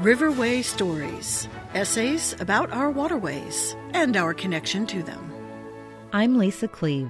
Riverway Stories, essays about our waterways and our connection to them. I'm Lisa Cleve.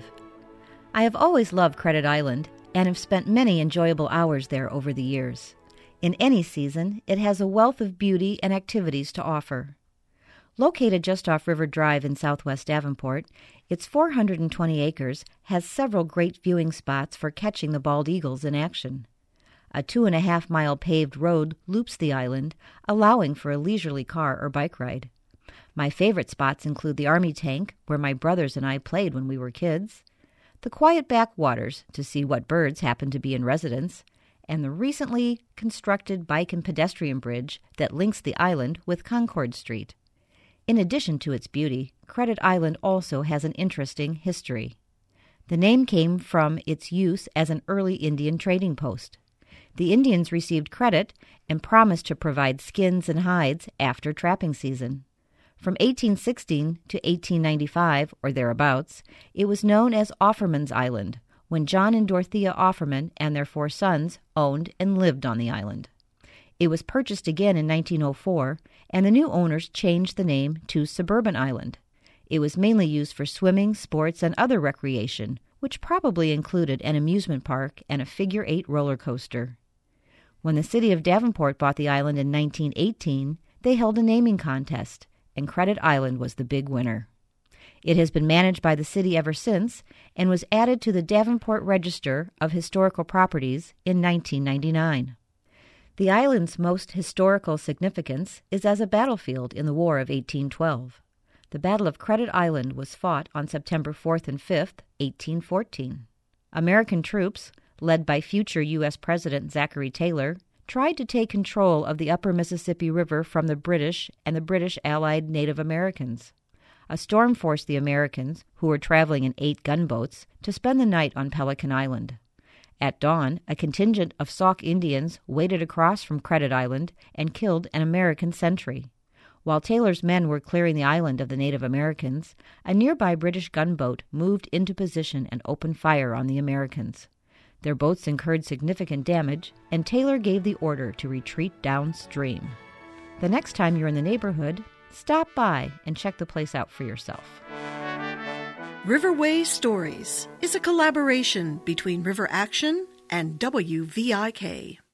I have always loved Credit Island and have spent many enjoyable hours there over the years. In any season, it has a wealth of beauty and activities to offer. Located just off River Drive in southwest Davenport, its 420 acres has several great viewing spots for catching the bald eagles in action. A 2.5-mile paved road loops the island, allowing for a leisurely car or bike ride. My favorite spots include the Army Tank, where my brothers and I played when we were kids, the quiet backwaters to see what birds happen to be in residence, and the recently constructed bike and pedestrian bridge that links the island with Concord Street. In addition to its beauty, Credit Island also has an interesting history. The name came from its use as an early Indian trading post. The Indians received credit and promised to provide skins and hides after trapping season. From 1816 to 1895, or thereabouts, it was known as Offerman's Island, when John and Dorothea Offerman and their 4 sons owned and lived on the island. It was purchased again in 1904, and the new owners changed the name to Suburban Island. It was mainly used for swimming, sports, and other recreation, which probably included an amusement park and a figure-8 roller coaster. When the city of Davenport bought the island in 1918, they held a naming contest, and Credit Island was the big winner. It has been managed by the city ever since and was added to the Davenport Register of Historical Properties in 1999. The island's most historical significance is as a battlefield in the War of 1812. The Battle of Credit Island was fought on September 4th and 5th, 1814. American troops, led by future U.S. President Zachary Taylor, tried to take control of the upper Mississippi River from the British and the British allied Native Americans. A storm forced the Americans, who were traveling in 8 gunboats, to spend the night on Pelican Island. At dawn, a contingent of Sauk Indians waded across from Credit Island and killed an American sentry. While Taylor's men were clearing the island of the Native Americans, a nearby British gunboat moved into position and opened fire on the Americans. Their boats incurred significant damage, and Taylor gave the order to retreat downstream. The next time you're in the neighborhood, stop by and check the place out for yourself. Riverway Stories is a collaboration between River Action and WVIK.